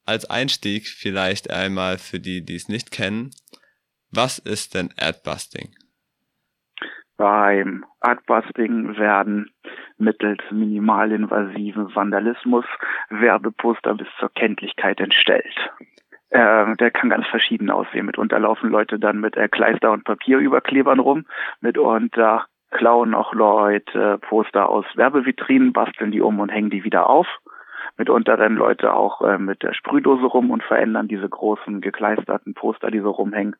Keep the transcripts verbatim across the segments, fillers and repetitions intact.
als Einstieg vielleicht einmal für die, die es nicht kennen, was ist denn Adbusting? Beim Adbusting werden mittels minimalinvasiven Vandalismus Werbeposter bis zur Kenntlichkeit entstellt. Äh, der kann ganz verschieden aussehen. Mitunter laufen Leute dann mit äh, Kleister und Papierüberklebern rum. Mitunter klauen auch Leute Poster aus Werbevitrinen, basteln die um und hängen die wieder auf. Mitunter rennen Leute auch äh, mit der Sprühdose rum und verändern diese großen gekleisterten Poster, die so rumhängen.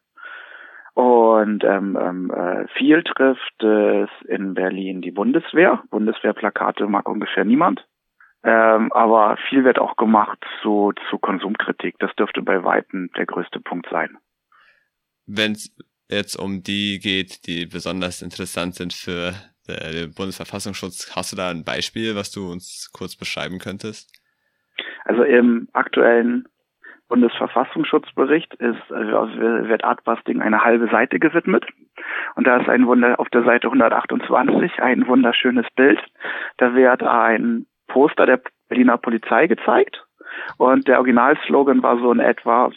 Und ähm, ähm, äh, viel trifft es in Berlin die Bundeswehr. Bundeswehrplakate mag ungefähr niemand. Ähm, aber viel wird auch gemacht zu, zu Konsumkritik. Das dürfte bei Weitem der größte Punkt sein. Wenn es jetzt um die geht, die besonders interessant sind für den Bundesverfassungsschutz, hast du da ein Beispiel, was du uns kurz beschreiben könntest? Also im aktuellen Bundesverfassungsschutzbericht ist, äh, wird Adbusting eine halbe Seite gewidmet. Und da ist ein Wunder, auf der Seite hundertachtundzwanzig ein wunderschönes Bild. Da wird ein Poster der Berliner Polizei gezeigt. Und der Originalslogan war so in etwa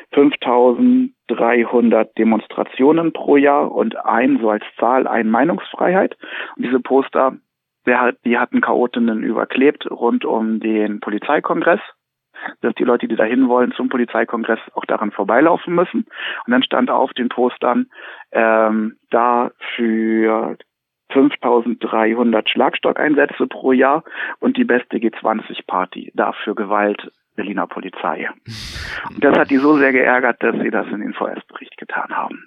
fünftausenddreihundert Demonstrationen pro Jahr und ein, so als Zahl, ein Meinungsfreiheit. Und diese Poster, die hatten Chaotinnen überklebt rund um den Polizeikongress, dass die Leute, die da hin wollen zum Polizeikongress, auch daran vorbeilaufen müssen. Und dann stand auf den Postern ähm, da für fünftausenddreihundert Schlagstockeinsätze pro Jahr und die beste G zwanzig Party, dafür Gewalt Berliner Polizei. Und das hat die so sehr geärgert, dass sie das in den V S-Bericht getan haben.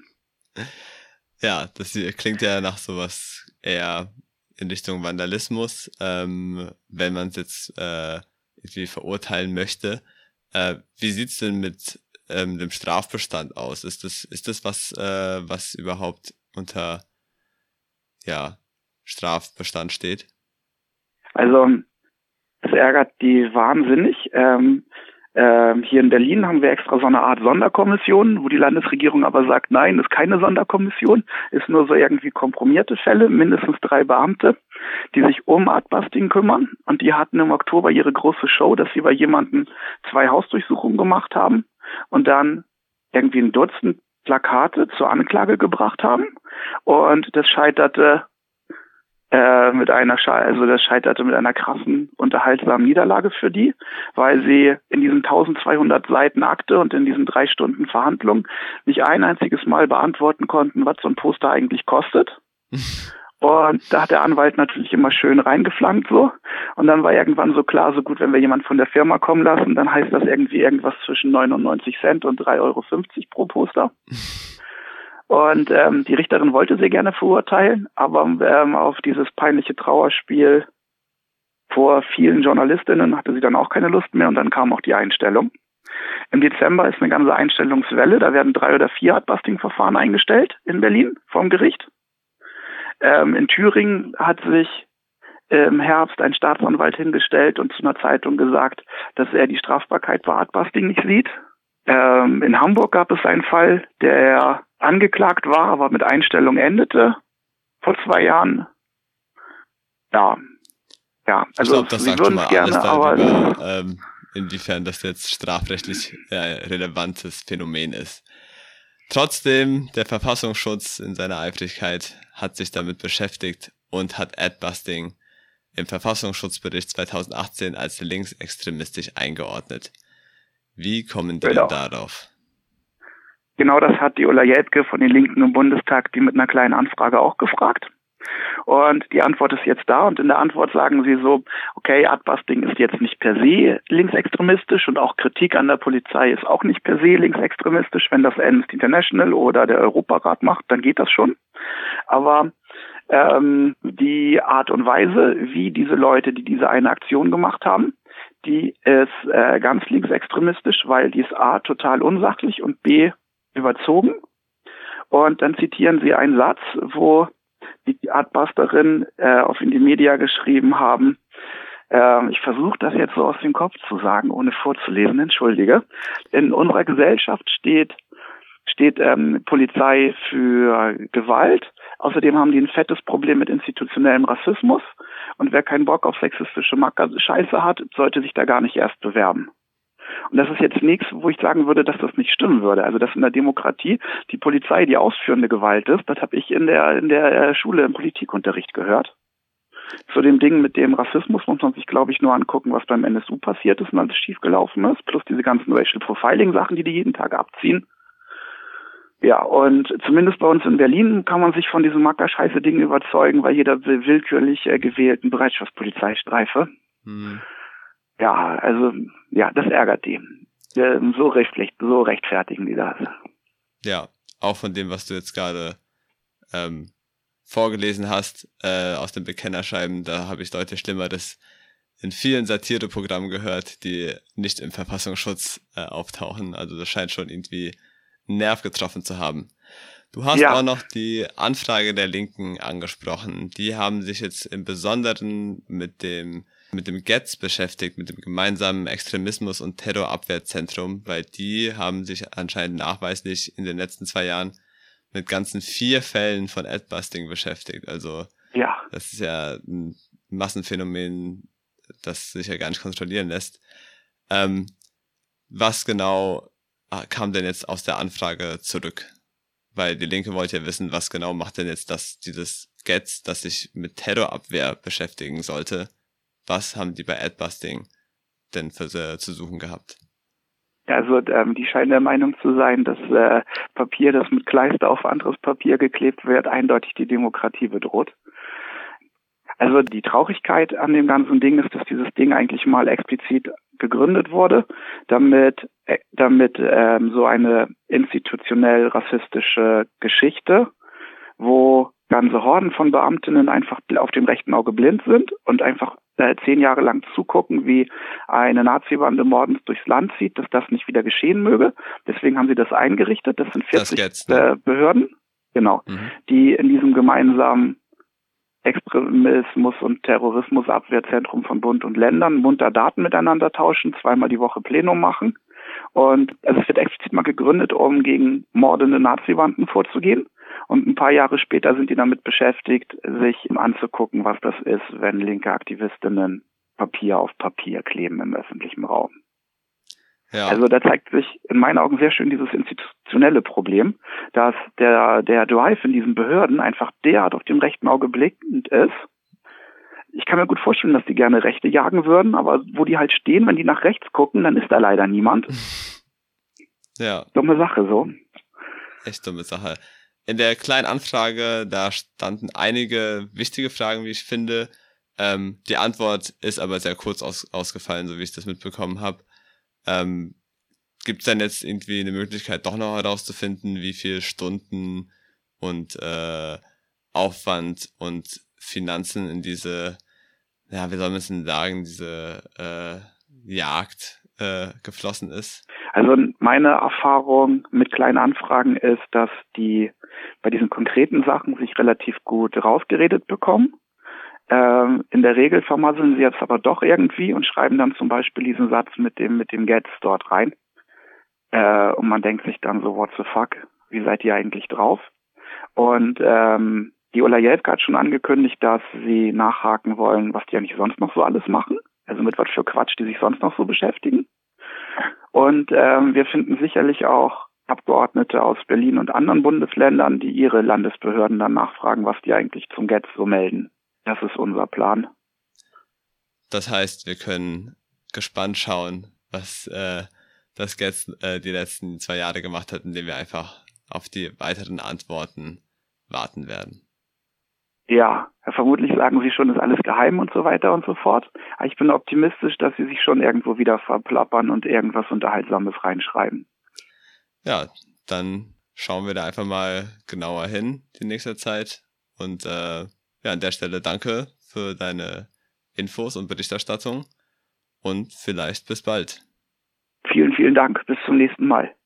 Ja, das klingt ja nach sowas eher in Richtung Vandalismus, ähm, wenn man es jetzt äh, irgendwie verurteilen möchte. Äh, wie sieht's denn mit ähm, dem Strafbestand aus? Ist das ist das was äh, was überhaupt unter ja Strafbestand steht? Also es ärgert die wahnsinnig. Ähm, ähm, hier in Berlin haben wir extra so eine Art Sonderkommission, wo die Landesregierung aber sagt, nein, ist keine Sonderkommission, ist nur so irgendwie kompromierte Fälle, mindestens drei Beamte, die sich um Adbusting kümmern. Und die hatten im Oktober ihre große Show, dass sie bei jemandem zwei Hausdurchsuchungen gemacht haben und dann irgendwie ein Dutzend Plakate zur Anklage gebracht haben. Und das scheiterte äh, mit einer, Sche- also das scheiterte mit einer krassen, unterhaltsamen Niederlage für die, weil sie in diesen eintausendzweihundert Seiten Akte und in diesen drei Stunden Verhandlung nicht ein einziges Mal beantworten konnten, was so ein Poster eigentlich kostet. Und da hat der Anwalt natürlich immer schön reingeflankt so. Und dann war irgendwann so klar, so gut, wenn wir jemanden von der Firma kommen lassen, dann heißt das irgendwie irgendwas zwischen neunundneunzig Cent und drei Euro fünfzig pro Poster. Und ähm, die Richterin wollte sie gerne verurteilen, aber ähm, auf dieses peinliche Trauerspiel vor vielen Journalistinnen hatte sie dann auch keine Lust mehr und dann kam auch die Einstellung. Im Dezember ist eine ganze Einstellungswelle, da werden drei oder vier Adbusting-Verfahren eingestellt in Berlin vom Gericht. Ähm, in Thüringen hat sich im Herbst ein Staatsanwalt hingestellt und zu einer Zeitung gesagt, dass er die Strafbarkeit bei Adbusting nicht sieht. Ähm, in Hamburg gab es einen Fall, der angeklagt war, aber mit Einstellung endete vor zwei Jahren. Ja, ja. Also ich glaube, das sagt schon mal alles darüber, ähm, inwiefern das jetzt strafrechtlich äh, relevantes Phänomen ist. Trotzdem, der Verfassungsschutz in seiner Eifrigkeit hat sich damit beschäftigt und hat Adbusting im Verfassungsschutzbericht zweitausendachtzehn als linksextremistisch eingeordnet. Wie kommen die genau. denn darauf? Genau das hat die Ulla Jelpke von den Linken im Bundestag, die mit einer kleinen Anfrage auch gefragt. Und die Antwort ist jetzt da und in der Antwort sagen sie so, okay, Adbusting ist jetzt nicht per se linksextremistisch und auch Kritik an der Polizei ist auch nicht per se linksextremistisch. Wenn das Amnesty International oder der Europarat macht, dann geht das schon. Aber ähm, die Art und Weise, wie diese Leute, die diese eine Aktion gemacht haben, die ist äh, ganz linksextremistisch, weil die ist A, total unsachlich und B, überzogen. Und dann zitieren sie einen Satz, wo die Adbusterin äh, auf Indymedia geschrieben haben, äh, ich versuche das jetzt so aus dem Kopf zu sagen, ohne vorzulesen, entschuldige. In unserer Gesellschaft steht steht ähm, Polizei für Gewalt. Außerdem haben die ein fettes Problem mit institutionellem Rassismus. Und wer keinen Bock auf sexistische Macker Scheiße hat, sollte sich da gar nicht erst bewerben. Und das ist jetzt nichts, wo ich sagen würde, dass das nicht stimmen würde. Also dass in der Demokratie die Polizei die ausführende Gewalt ist, das habe ich in der in der Schule im Politikunterricht gehört. Zu dem Ding mit dem Rassismus muss man sich, glaube ich, nur angucken, was beim N S U passiert ist und alles schiefgelaufen ist, plus diese ganzen Racial Profiling-Sachen, die die jeden Tag abziehen. Ja, und zumindest bei uns in Berlin kann man sich von diesem Mackerscheiße-Ding überzeugen, weil jeder will willkürlich äh, gewählten Bereitschaftspolizeistreife. Hm. Ja, also, ja, das ärgert die. Äh, so, rechtlich, so rechtfertigen die das. Ja, auch von dem, was du jetzt gerade ähm, vorgelesen hast, äh, aus den Bekennerschreiben, da habe ich deutlich Schlimmeres in vielen Satireprogrammen gehört, die nicht im Verfassungsschutz äh, auftauchen. Also das scheint schon irgendwie einen Nerv getroffen zu haben. Du hast ja auch noch die Anfrage der Linken angesprochen. Die haben sich jetzt im Besonderen mit dem mit dem G E Z beschäftigt, mit dem gemeinsamen Extremismus- und Terrorabwehrzentrum, weil die haben sich anscheinend nachweislich in den letzten zwei Jahren mit ganzen vier Fällen von Adbusting beschäftigt. Also ja, das ist ja ein Massenphänomen, das sich ja gar nicht kontrollieren lässt. Ähm, was genau kam denn jetzt aus der Anfrage zurück? Weil die Linke wollte ja wissen, was genau macht denn jetzt das, dieses G E Z, das sich mit Terrorabwehr beschäftigen sollte. Was haben die bei Adbusting denn für äh, zu suchen gehabt? Also ähm, die scheinen der Meinung zu sein, dass äh, Papier, das mit Kleister auf anderes Papier geklebt wird, eindeutig die Demokratie bedroht. Also die Traurigkeit an dem ganzen Ding ist, dass dieses Ding eigentlich mal explizit gegründet wurde, damit äh, damit ähm, so eine institutionell rassistische Geschichte, wo ganze Horden von Beamtinnen einfach auf dem rechten Auge blind sind und einfach äh, zehn Jahre lang zugucken, wie eine Nazi-Bande mordend durchs Land zieht, dass das nicht wieder geschehen möge. Deswegen haben sie das eingerichtet. Das sind vierzig das ne? äh, Behörden, genau, mhm. die in diesem gemeinsamen Extremismus- und Terrorismusabwehrzentrum von Bund und Ländern munter Daten miteinander tauschen, zweimal die Woche Plenum machen. Und also es wird explizit mal gegründet, um gegen mordende Nazi-Banden vorzugehen. Und ein paar Jahre später sind die damit beschäftigt, sich anzugucken, was das ist, wenn linke Aktivistinnen Papier auf Papier kleben im öffentlichen Raum. Ja. Also da zeigt sich in meinen Augen sehr schön dieses institutionelle Problem, dass der der Drive in diesen Behörden einfach derart auf dem rechten Auge blickend ist. Ich kann mir gut vorstellen, dass die gerne Rechte jagen würden, aber wo die halt stehen, wenn die nach rechts gucken, dann ist da leider niemand. Ja. Dumme Sache so. Echt dumme Sache. In der kleinen Anfrage, da standen einige wichtige Fragen, wie ich finde. Ähm, die Antwort ist aber sehr kurz aus, ausgefallen, so wie ich das mitbekommen habe. Ähm, gibt es denn jetzt irgendwie eine Möglichkeit, doch noch herauszufinden, wie viel Stunden und äh, Aufwand und Finanzen in diese, ja, wie soll man es denn sagen, diese äh, Jagd äh, geflossen ist? Also meine Erfahrung mit kleinen Anfragen ist, dass die bei diesen konkreten Sachen sich relativ gut rausgeredet bekommen. Ähm, in der Regel vermasseln sie jetzt aber doch irgendwie und schreiben dann zum Beispiel diesen Satz mit dem mit dem G E Z dort rein. Äh, und man denkt sich dann so, what the fuck, wie seid ihr eigentlich drauf? Und ähm, die Ulla Jelfke hat schon angekündigt, dass sie nachhaken wollen, was die eigentlich sonst noch so alles machen. Also mit was für Quatsch die sich sonst noch so beschäftigen. Und ähm, wir finden sicherlich auch Abgeordnete aus Berlin und anderen Bundesländern, die ihre Landesbehörden dann nachfragen, was die eigentlich zum G E Z so melden. Das ist unser Plan. Das heißt, wir können gespannt schauen, was äh, das G E Z äh, die letzten zwei Jahre gemacht hat, indem wir einfach auf die weiteren Antworten warten werden. Ja, vermutlich sagen sie schon, ist alles geheim und so weiter und so fort. Aber ich bin optimistisch, dass sie sich schon irgendwo wieder verplappern und irgendwas Unterhaltsames reinschreiben. Ja, dann schauen wir da einfach mal genauer hin die nächste Zeit. Und äh, ja, an der Stelle danke für deine Infos und Berichterstattung und vielleicht bis bald. Vielen, vielen Dank. Bis zum nächsten Mal.